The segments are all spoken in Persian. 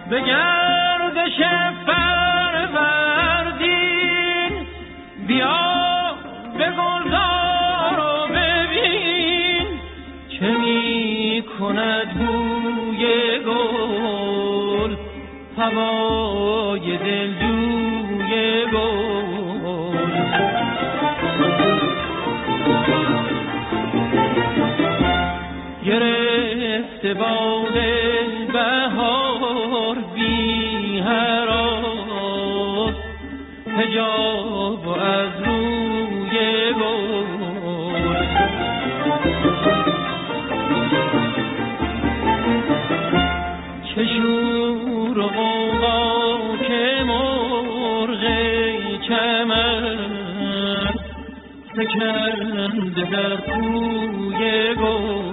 به گردش فروردین بیا به گلزار و ببین چه می کند بوی گل هوای دلجوی گل. گرفته باد بهار بی هراس حجاب از روی گل. چه شور و غوغا که مرغ چمن فکنده در کوی گل.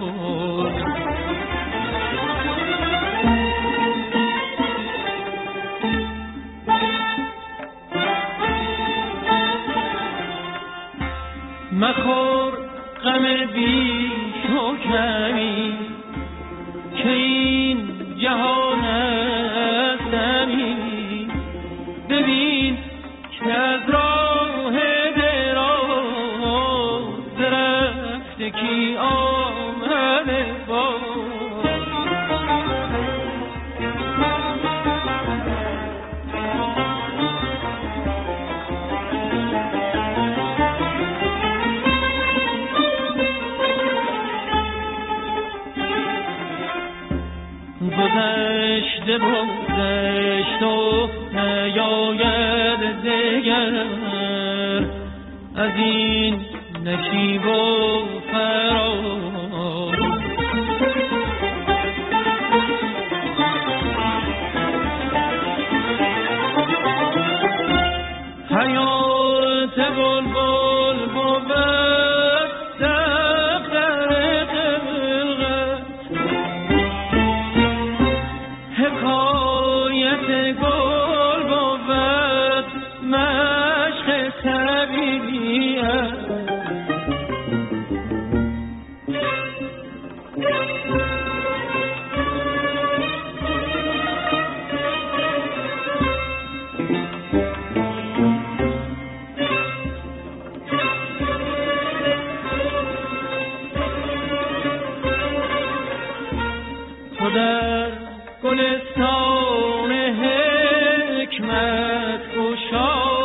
مخور غم بیش و کمی که این جهان هستمی. ببین که از راه دراز رفته کی آمده باز. گذشته بگذشت و نیاید دگر از این نشیب و فراز. حیات بلبل بود دفتر خلقت، حکایت گل بود مشق طبیعت. تو در گلستان حکمت گشا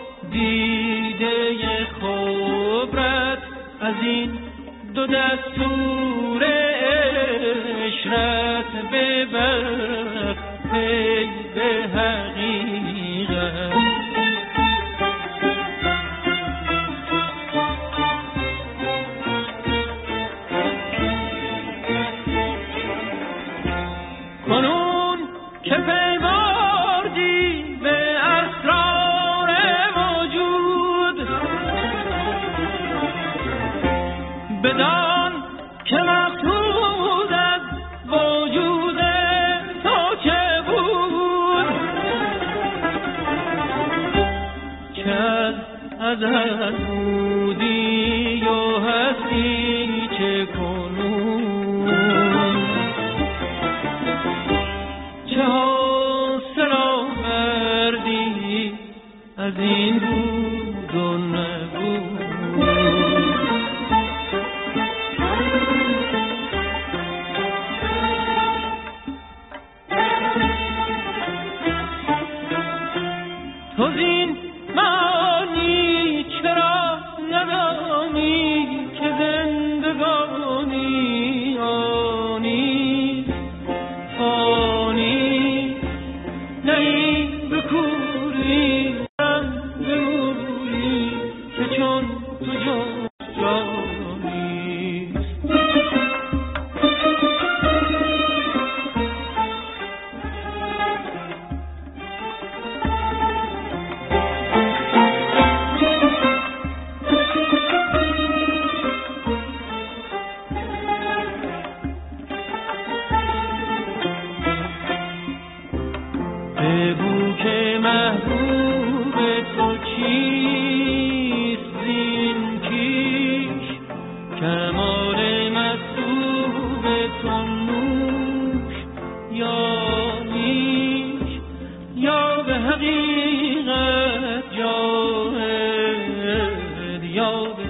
دیده خبرت از این دو دستور اشرت ببر پی به حقیقت. کنون که پیوردی به اسرار وجود بدان که مقصود از وجود تو چه بود. چه از ازل بودی و هستی چه کنون. چه حاصل آوردی از این بود و نبود. تو زین معانی چرا ندانی که زندگانی آنی فانی نهی بکوری بنوری که چون تو جانیست. بگو که محبوب تو چیست زین کیش کمال مطلوب تو نوش یا نیست. حقیقت جاهد یا به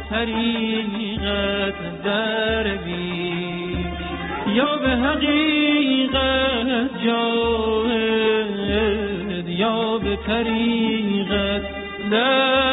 طریقت درویش یا به حقیقت جاهد یا به طریقت درویش